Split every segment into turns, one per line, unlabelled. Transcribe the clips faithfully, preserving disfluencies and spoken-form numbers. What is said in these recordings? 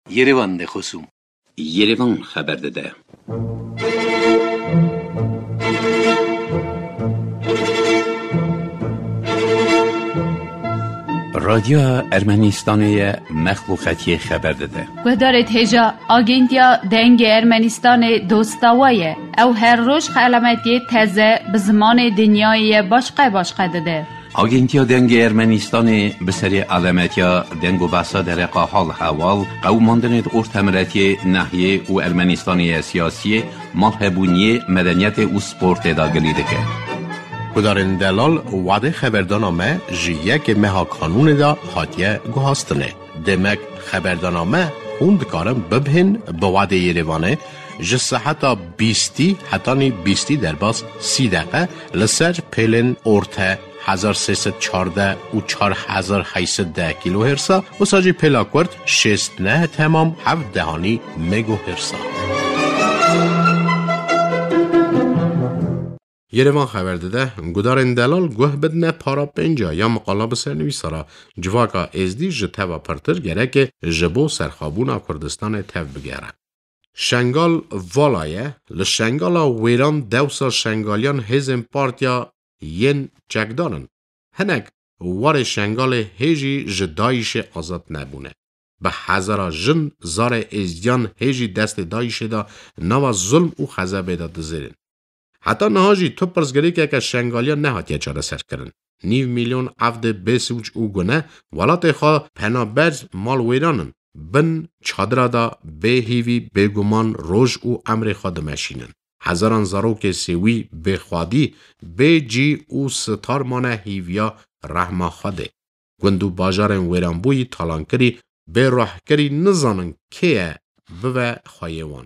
Yerevan de خصوم
Yerevan خبر داده. رادیو ارمنستان مخلوقاتی خبر داده.
گذارت هجا آگنتیا دنگ ارمنستان دوستاویه او هر روز علامتی تازه به زمان دنیای باشقه باشقه داده.
آگنتیا دنگ ارمنستان به سری علامتیا دنگ و بحثا در حال حوال قوماندن ارتمرتی ناحیه و ارمنستانی سیاسی مالهبونی مدنیت و سپورت داگلی دکه.
کدارن دلال وعده خبردانامه جیه که مها قانون دا حاتیه گوهاستنه. دمک خبردانامه خوند کارم ببهن به وعده یریوانه جسه حتی بیستی حتی نی بیستی در باز سی دقیقه لسر پیلن ارته هزار سیصد چارده و چار هزار هیصد ده کیلو هرسا و ساجی پیلا کرد شست نه تمام هفت دهانی مگو هرسا. یریوان خبر داده گدارن دلال گوه بدنه پارا پنجا یا مقالب سرنویسارا جواکا ازدی جته و پرتر گره که جبو سرخابونا کردستان تف بگره. شنگال والایه لشنگالا ویران دوسا شنگالیان هزم پارتیا ین چکدارن. هنک وار شنگال هیجی جدایش آزاد نبونه. به هزارا جن زار ازدیان هیجی دست دایش دا نوا ظلم و خزبه دا دزیرن. حتی نهاجی تو پرزگری که که شنگالیان نهاتیه چاره سر کرن. نیو میلیون عفده بسوچ او گونه ولات خواه پنابرز مال ویرانن. بن چادرا دا به هیوی بگمان روش او امر خود مشینن. هزاران زاروک سیوی به خوادی به جی او ستار مانه هیویا رحمه خوده. گندو باجارن ویرانبوی تالانکری به راحکری نزانن که بوه خواهیوان.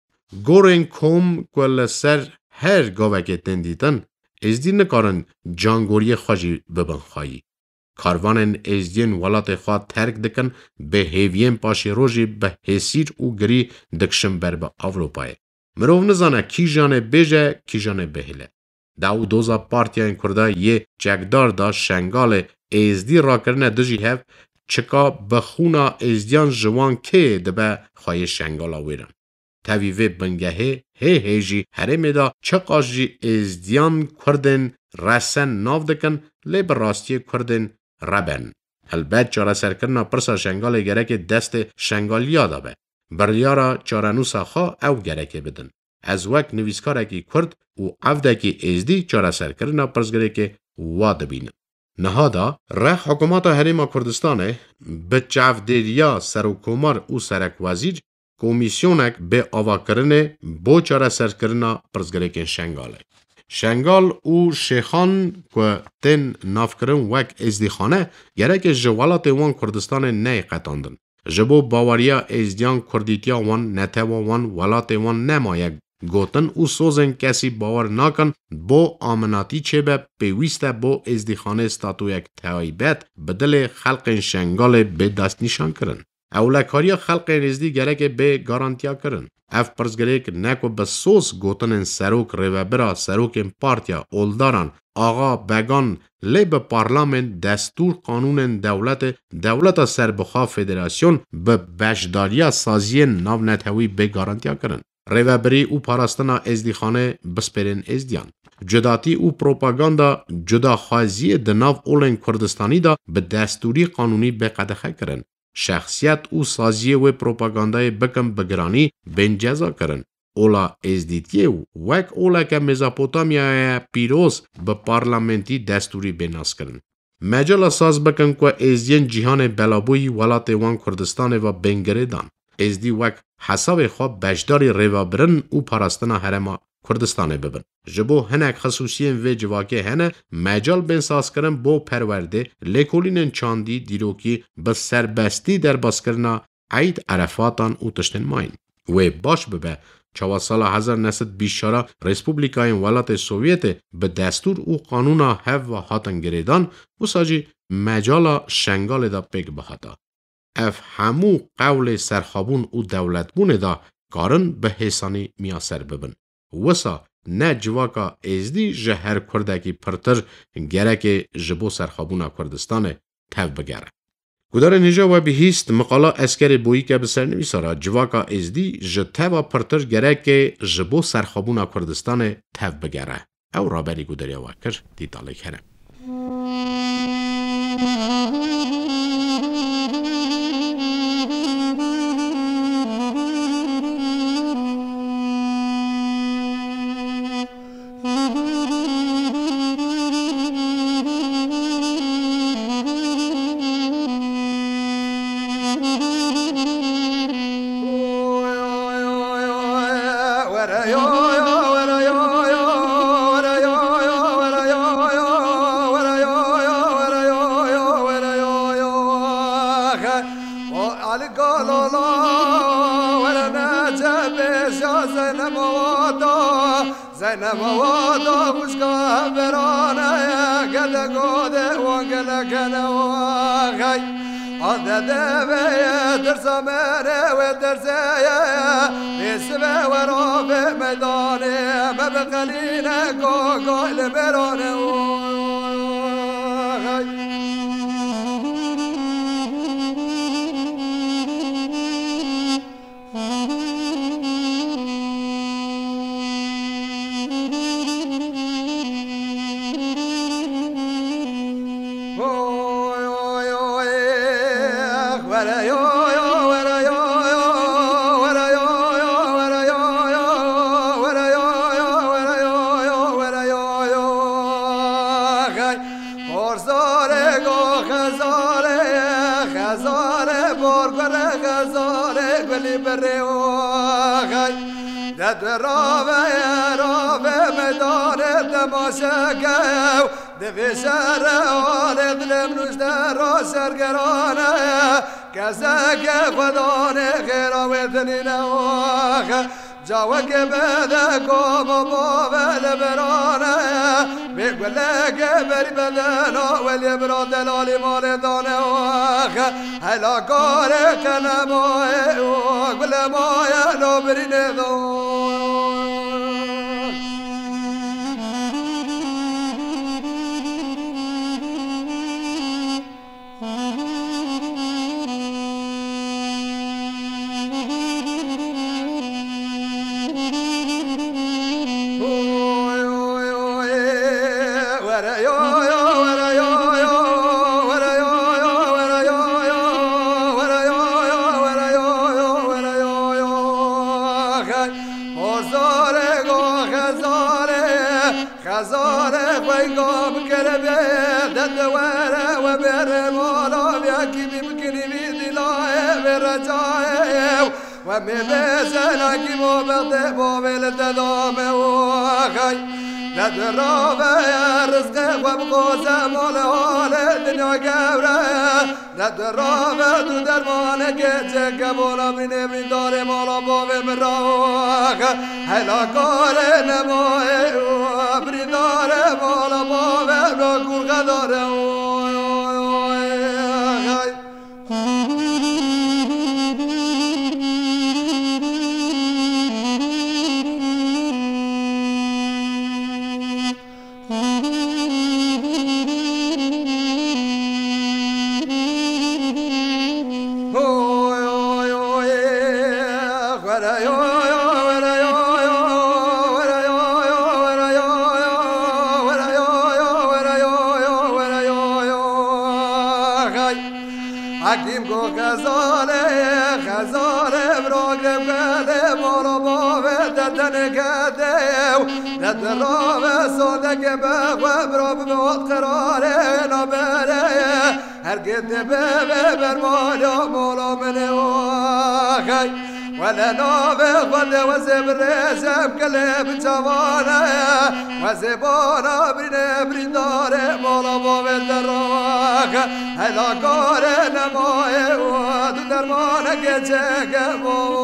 گورن کوم کل سر هر گاوه که تندیدن ازدی نکارن جانگوری خواهی ببن خواهی. کاروانن ازدین ولات خواه ترک دکن به هیوین پاشی روژی به حسیر او گری دکشن بر به اروپای. مروف نزانه کی جانه بیجه کی جانه بهله. داو دوزا پارتیان کرده یه جگدار دا شنگال ازدی را کرنه دجی هف چکا بخونا ازدیان جوان که دبه خواهی شنگالا ویرن. تاویوه بنگهه هی هیجی هرمه دا چقا جی ازدیان کردن رسن ناو دکن لی براستی کردن ربن. البته چاره سرکرنا پرسا شنگال گرک دست شنگالیا دا به. بریارا چارانوسا خواه او گرکه بدن. از وقت نویسکارکی کرد و افدکی ازدی چاره سرکرنا پرسگره که واد بینن. نهادا ره حکومت هرما کردستانه به چافدریا سروکومار او سرک وزیر کمیسیونک به آوا کرنه بو چاره سرکرنا پرسگره که شنگاله. شنگال او شیخان که تن ناف کرن وک ازدیخانه گره جوالات وان کردستان نه قطاندن. جبو باوریا ازدیان کردیتیا وان نتوا وان ولات وان نمایه گوتن او سوزن کسی باور ناکن بو آمناتی چه به پیوسته بو ازدیخانه استاتو یک تایبت بدل خلق شنگال به دست نشان کرن. اولکاریا خلق نزدی گره که به گارانتیا کرن. اف پرزگره که نکو به سوز گوتن سروک ریوبرا سروک پارتیا اولداران آقا بگان لی به پارلمان دستور قانون دولت دولت سربخوا فدراسیون به بشداریا سازی ناو نتوی به گارانتیا کرن. ریوبری او پاراستنا ازدیخانه بسپرین ازدیان. جداتی او پروپاگاندا جدا خوازی دناو اولن کردستانی دا به دستوری قانونی به قدخه کرن. شخصیت او سازی و پروپاگاندای بکم بگرانی بین جزا کرن. اولا ازدیتیه و وک اولا که مزاپوتامیا پیروز به پارلمنتی دستوری بیناس کرن. مجال ساز بکن که ازدین جهان بلابوی ولات وان کردستان و بنگره دان. ازدی وک حساب خواب بجداری ریوا برن او پاراستنا هرما کردستان ببن. جبو هنک خصوصیین و جواکه هنه مجال بین ساز کرن بو پرورده لیکولینن چاندی دیروکی به سربستی در باز کرنا عید عرفاتان او تشتن ماین. و باش ببه چوا سال هزار و نهصد و بیست و چهار ریسپوبلیکای ولات سوویت به دستور او قانونا هف و هاتن گریدان و ساجی مجالا شنگال دا پیگ بخاتا. اف همو قول سرخابون او دولتبون دا کارن به حسانی میاسر ببن. وسا نه جواکا ازدی جهر کردکی پرتر گره که جبو سرخابونا کردستانه تف بگره. گودارن هجا و بهیست مقاله اسکر بویی که بسر نویسارا جواکا ازدی جته و پرتر گره که جبو سرخابون کردستان تف بگره. او رابری گوداریا وکر دیتاله کنه.
نموادا خوشگاه برانه گده گوده وانگله کنه واقعی آده به درسا منه و درسه بیسبه و رافه میدانه مبقلینه گوگل برانه واقعی در رابه رابه میدان تماشاگاه دوی شهر آل دلم نوش در را سرگرانه کسا که خدا نخیر آویدنی نواخ جاوه که بده کام و باول برانه بگوله که بری بدن ولی برا دلالی مال دانه واخ هلا کار کنه ماه و گل ماه نو بری ندان و می بزن کی مو بده باول تدام واخی ندرابه رزق و بقوزه مال حال دنیا گوره ندرابه تو درمانه که چه قبولا برینه برین داره مالا باوه مراخ هلا کاره نماه برین داره مالا باوه نگرگه داره حکیم کو غزاله غزاله براغرب گله مالا باوه دردن کده دردراوه سوده که بخواه برا بموت قراره نبره هر گده ببه بر مالا مالا منه واخی ولا نوبه خود وزبر رزم قلب جوانه وزبانا برینه برین داره مالا باوه دراخ هلا کاره نمایه و دو درمانه که چه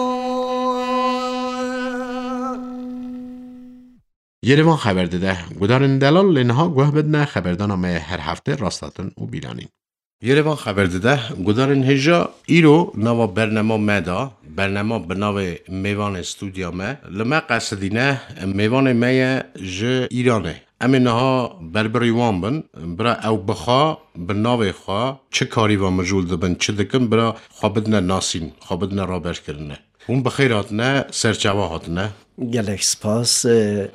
یریوان خبر داده گودارن دلال لنها گوه بدنه خبردانامه هر هفته راستاتن و بیرانین یریوان خبر داده گودارن هجا ایرو نوا برنامه مدا برنامه بناو میوان استودیا ما لما قصدینه میوان مای ج ایرانه امینها بربری وان بن برا او بخوا بناوی خوا چه کاری و مجول دبن چه دکن برا خوابدنا ناسین خوابدنا رابش کرنه اون بخیرات نه سرچاوات نه
گلک سپاس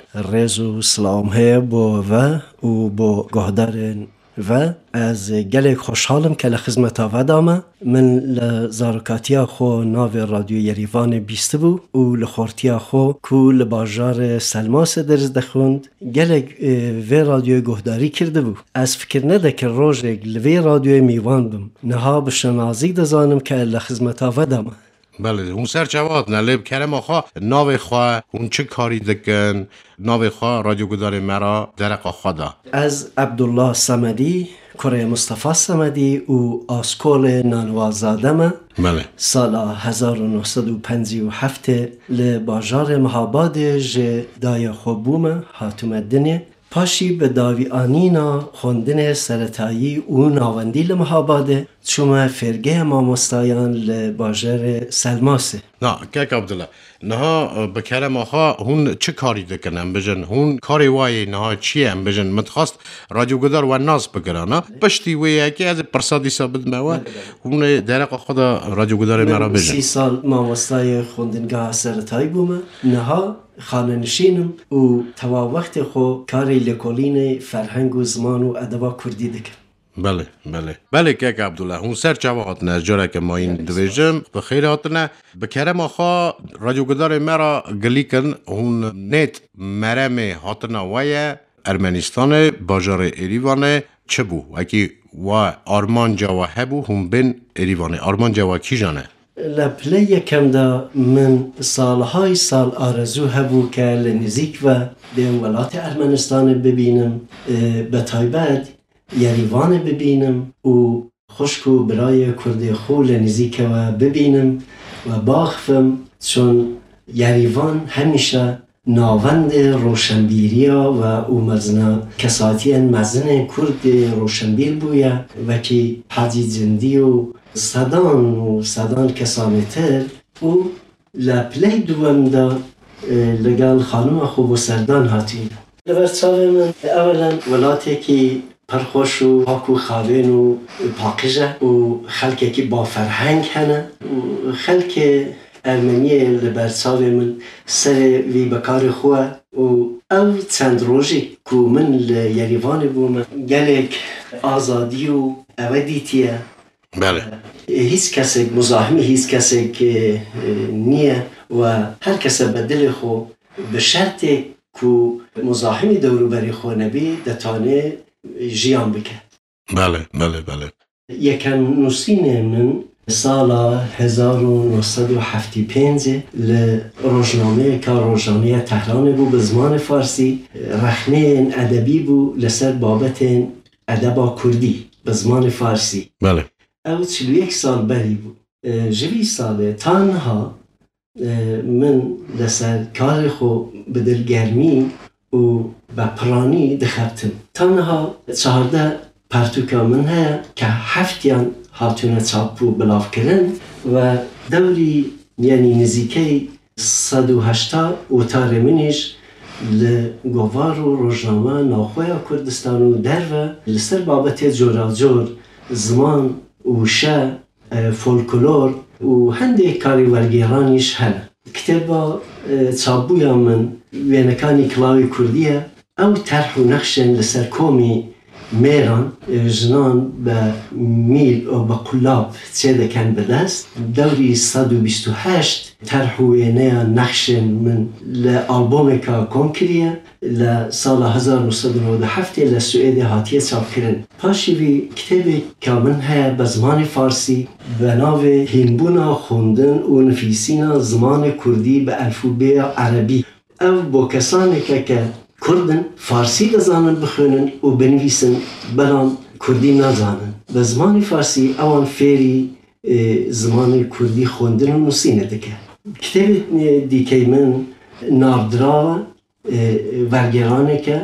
رز و سلام های با و و با گهدارن و از گلک خوشحالم که لخدمت و دامه من لزارکاتیا خو ناو رادیو یریوان بیسته بو و لخورتیا خو کو لباجار سلماس درز دخوند گلک و رادیو گهداری کرده بو از فکر نده که روز لوی رادیو میوان بم نها بشنازی دزانم که لخدمت و دامه
بله اون سرچوات نه لب کرم آخا ناوی خواه اون چه کاری دکن ناوی خواه رادیو گدار مرا درق خدا
از عبدالله صمدی کره مصطفی صمدی و آسکول نانوازادمه
بله
سال هزار و نهصد و پنجاه و هفت لباجار مهاباد ج دای خوبومه هاتوم دنه پاشی به داوی آنینا خوندن سرطایی و ناوندی لمهاباده چومه فرگه ما مستایان لباجر سلماسه
نه که عبدالله نه بکرم آخا هون چه کاری دکنم بجن هون کاری وای نه چیه هم بجن متخواست رادیو گدار و ناس بگرانه پشتی وی که از پرسادی ثابت موه هون درق خدا رادیو گدار مرا بجن
سی سال ما مستای خوندنگاه سرطایی بومه نه خانه نشینم و توا وقت خو کاری لکولین فرهنگ و زمان و ادبا کردی دکم
بله بله بله که عبدالله هون سر چواهات نه جاره که ما این دویجم بخیرات نه بکرم آخا رادیو گدار مرا گلیکن هون نیت مرم هاتنا وای ارمنستان باجار ایریوانه چه بو وکی و آرمان جوا هبو هم بین ایریوانه آرمان جوا کی جانه
لپلی یکم دا من سالهای سال آرزو هبو که لنزیک و به ولات ارمنستان ببینم به تایبت یریوان ببینم و خوشکو برای کرد خو لنزیک و ببینم و باخفم چون یریوان همیشه ناوند روشنبیریا و او مزنا کساتی مزن کرد روشنبیر بویا و که حاجی زندی و صدان و صدان کسانه تر و لپلی دوم دا لگل خانم خوب و سردان هاتین لبرچاوه من اولا ولاتی که پرخوش و پاک و خاوین و پاکیزه و خلکی که با فرهنگ هنه و خلک ارمنی لبرچاوه من سر وی بکار خواه و او چند روزی که من لیریوان بوم گلک آزادی و اودیتیه
بله
هیچ کسی مزاحمی هیچ کسی که نیه و هر کسی به دل خو به شرط که مزاحمی دورو بری خو نبی دتانه جیان بکه
بله بله بله
یکم نوسین من سال هزار و نهصد و هفتاد و پنج لروزنامه که روزنامه تهران بو به زمان فارسی رخنه ادبی بو لسر بابت ادب کردی به زمان فارسی
بله
او چلو یک سال بری بود جوی ساله تنها من لسر کار خو به دلگرمی و به پرانی دخبتم تنها چهارده پرتوکا من ها که هفتیان هاتونه چاپو بلاف کرن و دوری یعنی نزیکی صد و هشتا اوتار منش لگوار و روزنامه ناخوی کردستان و در و لسر بابت جورا جور زمان و شه فولکلور و هنده کاری ورگیرانیش هنه کتابا چابویا من وینکانی کلاوی کردیه او طرح و نقشن لسر کومی میران جنان به میل و به قلاب چه دکن به دست دوری صد و بیست و هشت طرح و اینه نقشن من لآلبوم که کن کریه لسال هزار و نهصد و نود و هفت لسوئد هاتیه چاپ کرن پاشی وی کتابی که من های به زمان فارسی به ناو هنبونا خوندن و نفیسینا زمان کردی به الفوبه عربی او با کسانی که که کردن فارسی دزانن بخونن و بنویسن بلان کردی نزانن به زمان فارسی اوان فیری زمان کردی خوندن و نوسینه دکه کتاب دیگه من ناردرا ورگرانه که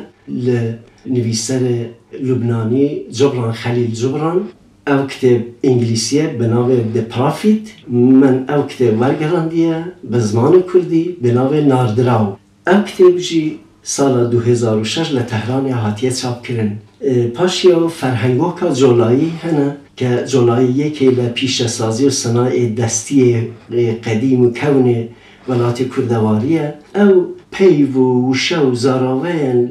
لنویسر لبنانی جبران خلیل جبران او کتاب انگلیسیه به نام The Prophet من او کتاب ورگراندیه به زمان کردی به نام ناردراو او کتاب جی سال دو هزار و شش لتهران هاتیه چاپ کرن. پاشیا فرهنگو که جولایی هنه که جولایی یکی لپیش سازی و صناع دستی قدیم و کون ولایت کردواریه او پیو و وشه و زاراوین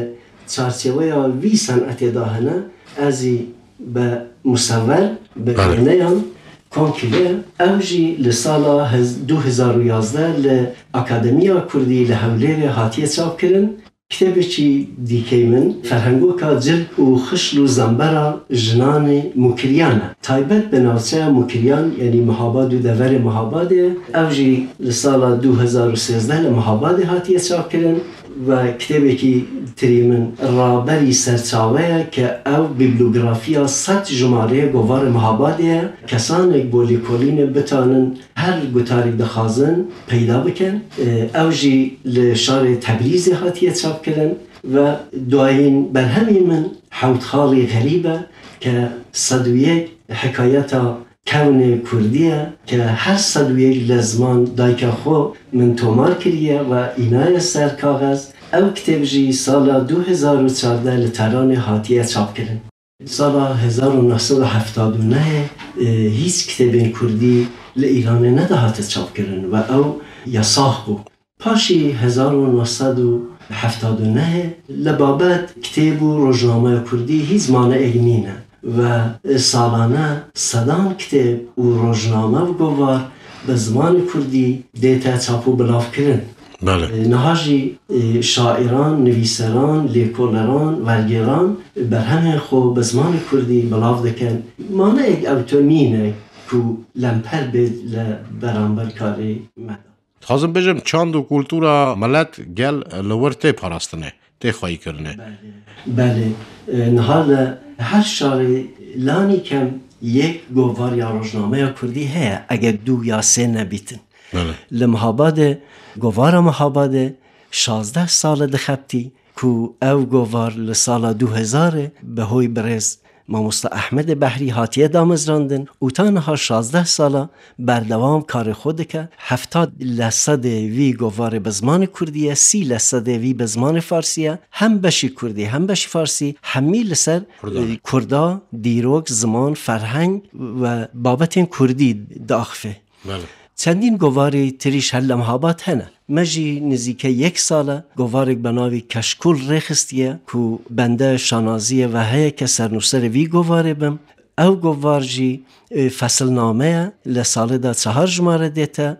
لچارچوه وی صنعت داهنه ازی به مصور به بینیان کانکیله اوجی لسالا دو هزار و یازده لأکادمیا کردی لحولیر هاتیه چاپ کرن. کتابی چی دیکی من فرهنگو که جلب و خشل و زنبرا جنان مکریانه تایبت به ناوچه مکریان یعنی محاباد و دور محاباد اوجی لسال دو هزار و سیزده لمحاباد هاتیه چاپ کرن و کتابی که تری من رابری سرچاوه که او بیبلوگرافیا صد جماره گوار محاباده کسان بولی کلین بتانن هر گوتاری دخوازن پیدا بکن. اوجی لشار تبریز هاتیه چاپ کرن و دعاین بر همین من حوت خالی غریبه که صد و یک حکایتا کون کردیه که هر صد و یک لزمان دایک خو من تومار کریه و اینای سر کاغذ او کتاب جی سال دو هزار و چهارده لتهران هاتیه چاپ کرن. سال هزار و نهصد و هفتاد و نه هیچ کتاب کردی لإیران ندهات چاپ کرن و او یاساخ بو. پاشی هزار و نهصد و هفتاد و نه لبابت کتاب و روزنامه کردی هیچ مانع نینه و سالانه صدان کتاب و روزنامه و گوار به زمان کردی دیتا چاپ و بلاف کرن.
بله.
نهاجی شاعران، نویسران، لیکولران، ورگران بر همه خو به زمان کردی بلاف دکن مانع اوتونینه که لمپر بید لبرانبر کاری مدام.
خازم بجم چاند و کلتورا ملت گل لورته پاراستنه تی خواهی کرنه.
بله بله نهال هر شاری لانی کم یک گوار یا روزنامه کردی هست اگر دو یا سه نبیتن.
بله.
لمحاباد گوار محاباد شازده سال دخبتی که او گوار لسال دو هزار به هوی برز ماموستا احمد بحری هاتیه دامزراندن و تنها شازده ساله بردوام کار خود که هفتاد لسد وی گوار بزمان کردیه سی لسد وی بزمان فارسیه هم بشی کردی هم بشی فارسی همی لسر کردا دیروگ زمان فرهنگ و بابت کردی داخفه.
بله.
چندین گواری تریش هر لمحابات هنه مجی نزیکه یک ساله گوارک بناوی کشکول رخستیه که بنده شانازیه و هیه که سرنوسر وی گواره بم او گوار جی فصل نامه لساله دا چهار جماره دیتا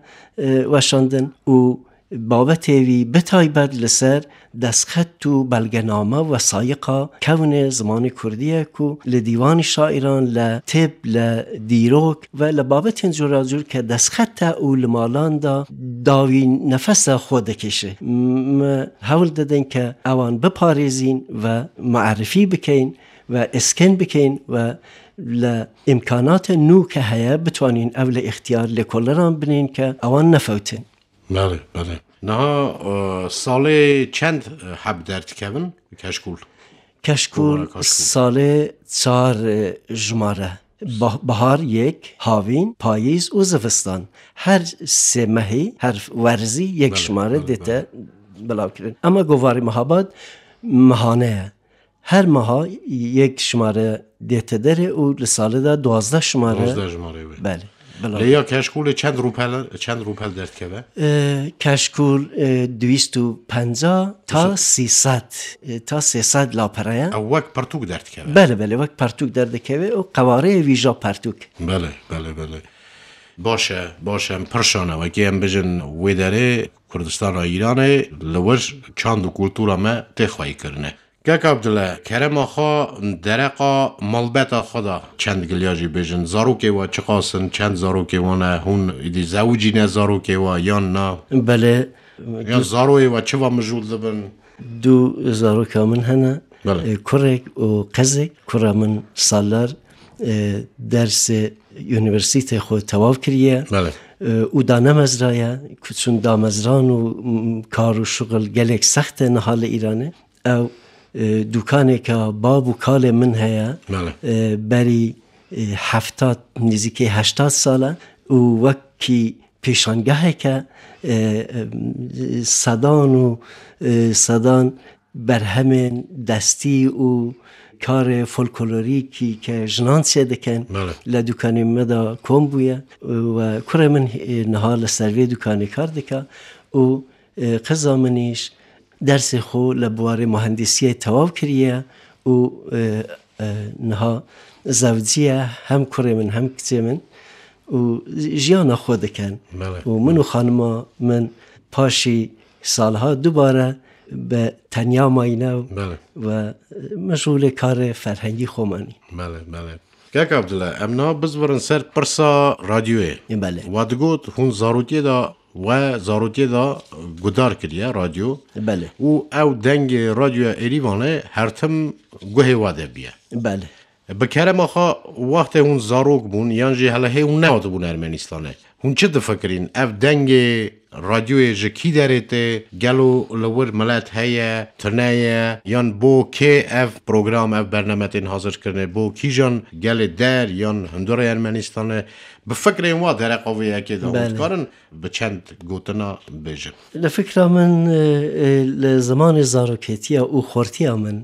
وشاندن و بابت وی بتایبد لسر دستخط و بلگنامه و سایقا کون زمان کردیه که لدیوان شاعران لطب لدیروک و لبابت انجور جور که دستخط او لمالان دا داوی نفس خود کشه م حول دادن که اوان بپاریزین و معرفی بکین و اسکن بکین و لامکانات نو که هیا بتوانین اول اختیار لکلران بنین که اوان نفوتن.
بله بله. نه سال چند حب درد کبن کشکول؟
کشکول سال چهار جماره بهار یک، هاوین، پاییز و زمستان هر سه ماهی هر ورزی یک بله، شماره بله، دیده بلاو کردن. اما گواری محاباد ماهانه هر ماه یک شماره دیده داره و لساله دا دوازده شماره
دوازده شماره
بله.
لیا کشکول چند روپل چند روپل درد که به؟
کشکول دویست و پنجاه تا سیصد تا سیصد لاپرایه.
او وقت پرتوک درد که به؟
بله بله وقت پرتوک درد که به و قواره ویژا پرتوک.
بله بله بله. باشه باشه پرشانه و که هم بجن ویداره کردستان و ایرانه لوش چند و کلتورا ما تخواهی کرنه. که عبدالله کرم آخا درقا مالبت خدا چند گلیاجی بجن زاروکه و چقاسن چند زاروکه و نه هون ایدی زوجی نه زاروکه و یا نه
بله
یا زاروی و چه و مجول دبن
دو زاروکه من هنه
بله.
کرک و قزک کرا من سالار درس یونیورسیتی خود تواف کریه
بله.
او دانه مزرایه چون دامزران و کار و شغل گلک سخت نحال ایرانه او دوکانی که باب و کال من هیا بری هفتاد نزدیک هشتاد ساله و وقتی پیشانگاهی که صدان و صدان بر همین دستی و کار فولکلوریکی که جنان سیده کن لدوکانی مدا کم بویه و کره من نها لسروی دوکانی کار دکا و قضا منیش درس خو لبوار مهندسی تواب کریه و نها زوجیه هم کره من هم کتی من و جیانا خود کن و من و خانما من پاشی سالها دوباره به تنیا ماینه و مشغول کار فرهنگی خومانی.
بله بله. که عبدالله امنا بزورن سر پرسا رادیوی.
بله.
و دگوت هون زاروتی دا و زاروتی دا گدار کریه رادیو.
بله.
و او دنگ رادیو ایریوانه هر تم گوه واده بیه.
بله.
بکره ما خوا وقت هون زاروک بون یعنی هلا هی اون نهاد بون ارمنستانه. هون چه دفکرین؟ اف دنگ رادیوی جکی دارته گلو لور ملت هیا ترنایه یان بو که اف پروگرام اف برنامه حاضر کرنه بو کی جان گل در یان هندوره ارمنستانه بفکر این واد در قویه که داود کارن به چند گوتنا بیجن.
لفکر من لزمان زاروکیتی او خورتی من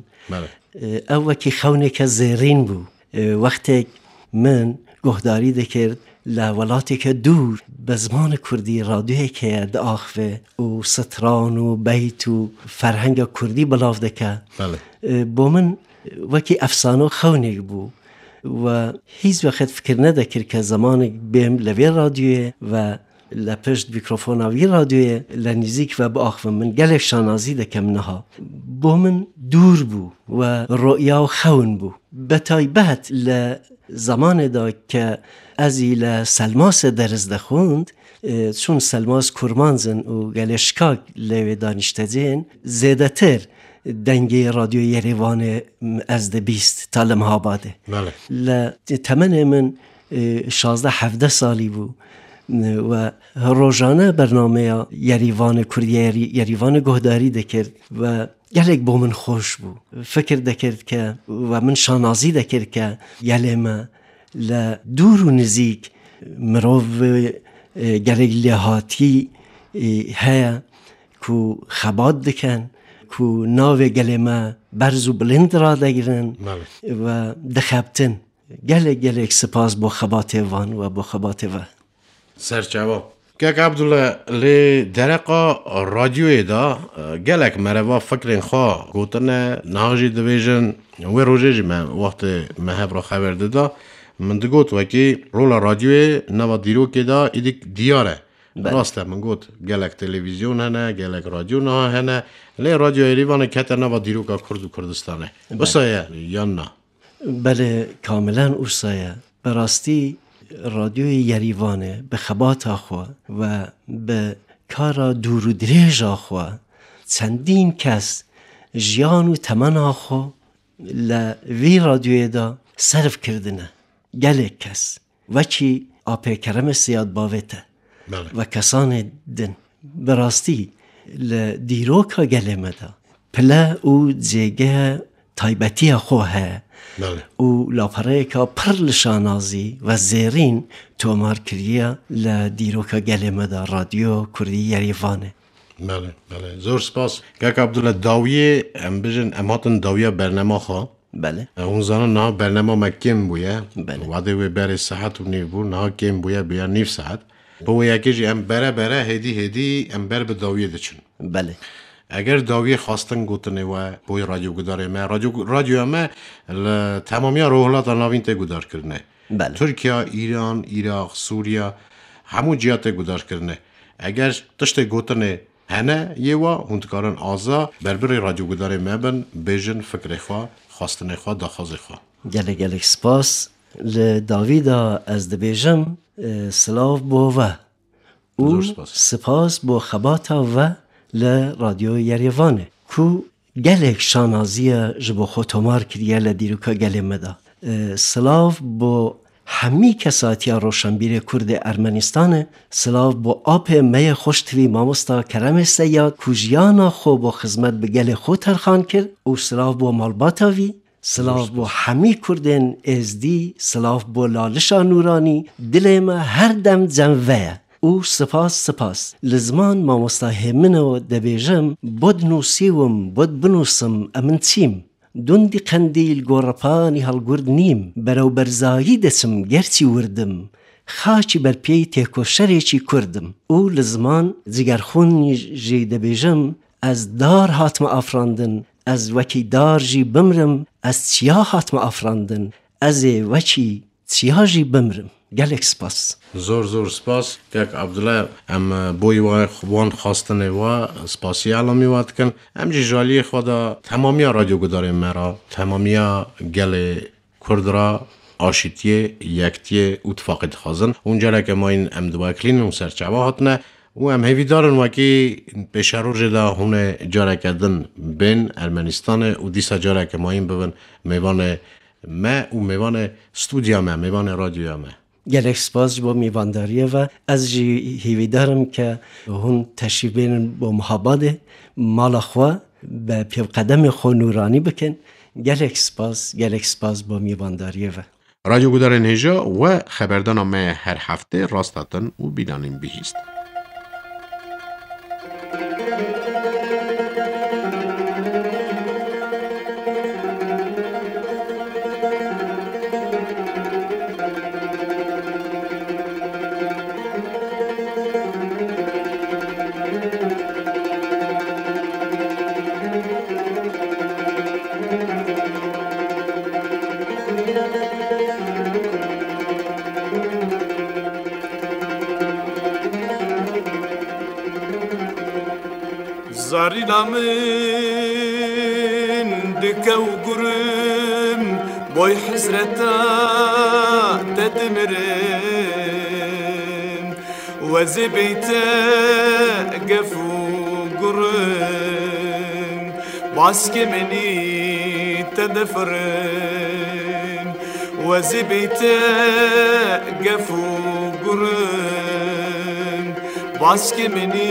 او وکی خونه که زیرین بو وقتی من گهداری دکرد لولاتی که دور به زمان کردی رادیوی که داخوه و ستران و بیت و فرهنگ کردی بلاف دکه با من وکی افسانه خونه بو و هیچ وقت فکر ندکر که زمان بیم لوی رادیوی و لپشت میکروفون آوی رادیوی لنزیک و با آخوه من گلک شانازی دکم نها با من دور بو و رؤیا و خون بو بتایبت لزمان دا که ازی لسلماس درز دخوند چون سلماس کرمانزن و گلشکاک لوی دانشتدین زیده تر دنگی رادیو یریوان از ده بیست تالم ها باده لتمنه من شازده هفده سالی بو و روزانه برنامه یریوان کردی یریوان گهداری دکرد و گلک با من خوش بو فکر دکرد که و من شانازی دکرد که یلمه لدور و نزیک مروف گلک لحاتی هیا کو خباد دکن کو ناو گلمه برز و بلند را دگرن و دخبتن گلک گلک سپاس با خبات وان و با خبات وان
سرچاوا که عبدالله لی درقا رادیوی دا گلک مروا فکرین خواه گوتنه نهاجی دویجن و روژه من وقت مهب را خبر دادا من دگوت وکی رولا رادیوی نوا دیرو که دا ایدیک دیاره راسته من گوت گلک تلویزیون هنه گلک رادیو نه هنه لی رادیو ایریوان کتر نوا دیرو که کرد و کردستانه بسایه یا نه؟
بله کاملا اوسایه براستی رادیوی یریوانه به خبات آخوا و به کارا دور و دریج آخوا چندین کس جیان و تمن آخوا لوی رادیوی دا صرف کردنه گلک کس وچی آپه کرم سیاد باویته و کسان دن براستی لدیروکا گلمه دا پله او جیگه تایبتی خواه او لاپره که پر لشانازی و زیرین تومار کریه لدیروکا گلمه دا رادیو کردی یریوانه.
بله بله زور سپاس که عبدالله داویه ام بجن اماتن داویه برنامه خواه
بله
اون زمان نه برنامه مکیم بویه
بله
وعده و بر ساعت و نیو بود نه کیم بویه بیا نیف ساعت با یکیجی ام بره بره هدی هدی ام بر به داویه دچن
بله
اگر داویه خواستن گوتنه و بوی رادیو گداره ما رادیو رادیو ما تمامی روحلات ناوین ته گدار کرنه
بله
ترکیه ایران عراق سوریه همون جهات گدار کرنه اگر تشت گوتنه هنه یه و هندکارن آزا بربر رادیو گداره ما بن بیژن فکر خوا خواستن خوا داخاز خوا
گله گله سپاس لداویدا از دبیجم سلاف بو و سپاس بو خباتا و لرادیو یریوانه کو گلک شانازی جبو خوتومار کریه لدیروکا گله مدا سلاف بو همی کساتی روشنبیر کرد ارمنستانه سلاف بو آپ می خوشتوی مامستا کرم سیاد کوجیانا خو با خدمت به گل خو ترخان کرد او سلاف بو مالباتاوی سلاف بو همی کردن ازدی سلاف بو لالشا نورانی دل ما هر دم جنوه او سپاس سپاس لزمان ما مستهمنو دبیجم بود نوسیوم بود بنوسم امن تیم دوندی قندیل گورپانی هالگرد نیم برو برزایی دسم گرچی وردم خاچی بر پی تکو شریچی کردم او لزمان زیگرخون جی دبیجم از دار هاتم افراندن از وکی دار جی بمرم از چیا هاتم افراندن از وکی چیا جی بمرم گلک سپاس
زور زور سپاس که عبدالله ام بوی و خوان خواستن و سپاسی علامی واد کن ام جی جالی خدا تمامی رادیو گداره مرا تمامی گل کرد را آشتیه یکتیه اتفاقی خازن اونجا که ما این ام دو کلین اون سرچوه هاتنه و ام هیوی دارن وکی بشارو جدا هونه جاره کردن بین ارمنستان و دیسا جاره که ما این ببین میوان ما و میوان استودیا ما میوان رادیو ما
گلک سپاس با میوانداریه و از جی هیوی دارم که هون تشریبین با محباده مالا خواه به پیو قدم خو نورانی بکن گلک سپاس گلک سپاس با میوانداریه و
رادیو گدارن هجا و خبردان ما هر هفته راستاتن و بیدانیم بیهیست
زارينا من دكا وقرم بوي حسرتا تدمرم وزبيتا قفو قرم باسك مني تدفرم وزبيتا قفو قرم باسك مني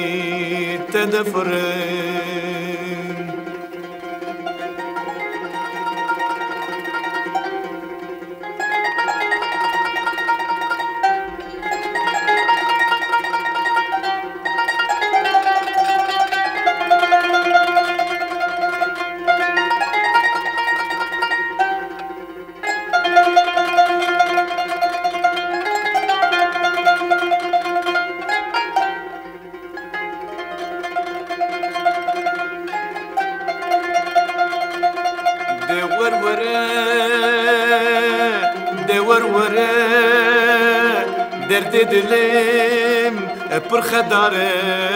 تدفرن درد دلم پر خداره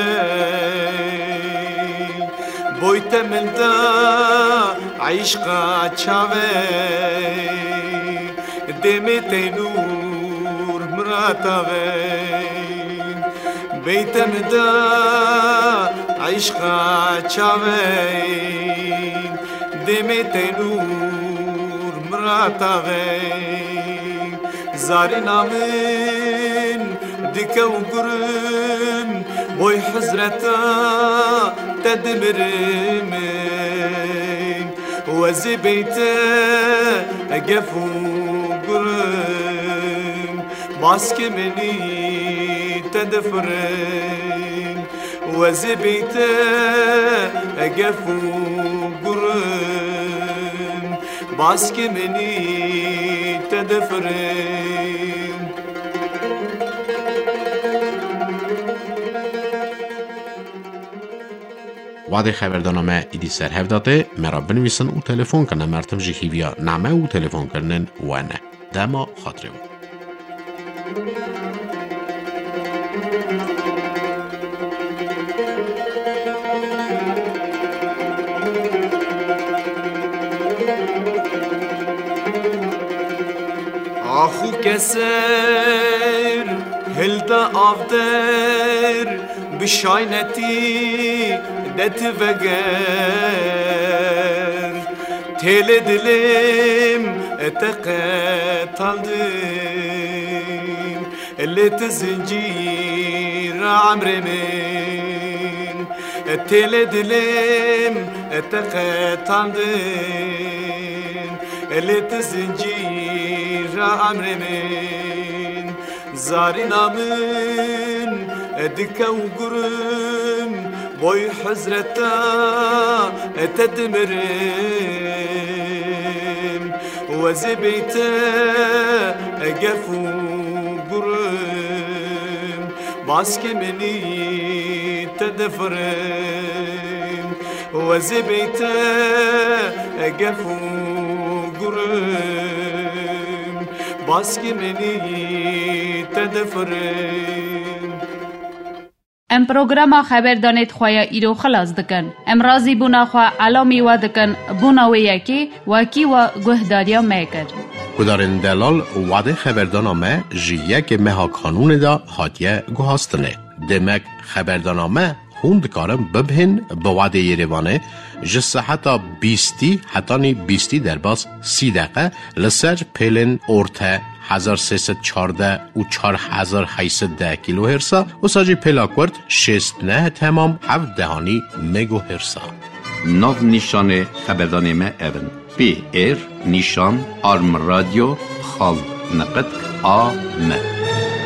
بویت من دا عشقا چاوه دمت نور مراتاوه بیت من دا عشقا چاوه دمت نور مراتاوه زارينا من دكا وقرم بوي حزرتا تدمرم وزبيتا قفو قرم باسك مني تدفرم وزبيتا قفو قرم باسك مني تدفرم
وعده خبردانامه ایدی سر هفداته مرا بنویسن و تلفن کنه مرتب جی هیویا نامه و تلفن کرنن و نه دما خاطره و
آخو کسر هلدا آفدر بشاینتی دت وگر تل دلم اتقتالدم اللي زنجير عمري من تل دلم اتقتالدم اللي زنجير عمري من زاری نامن دکه و گرم بای حضرتا تدمرم وزی بیتا گفو گرم باسکی منی تدفرم وزی بیتا گفو گرم باسکی منی تدفرم.
ام پروگرام خبر دانید خواه ایرو خلاص دکن. ام رازی بونا خواه علامی و دکن بونا و یکی وکی و گهداریا میکر.
گدارن دلال وعده خبردانامه جیه که مها کانون دا حادیه گوهاستنه. دمک خبردانامه خوند کارم ببهن به وعده یروانه جسه حتی بیستی حتی نی بیستی در باز سی دقیقه لسر پیلن ارته هزار سیصد چارده و چار هزار هیصد ده کیلو هرسا و ساجی پلاکورد شست نه تمام هفت دهانی مگو هرسا.
ناو نیشان خبردان ما اون پی ایر نیشان آرم رادیو خال نقد آ م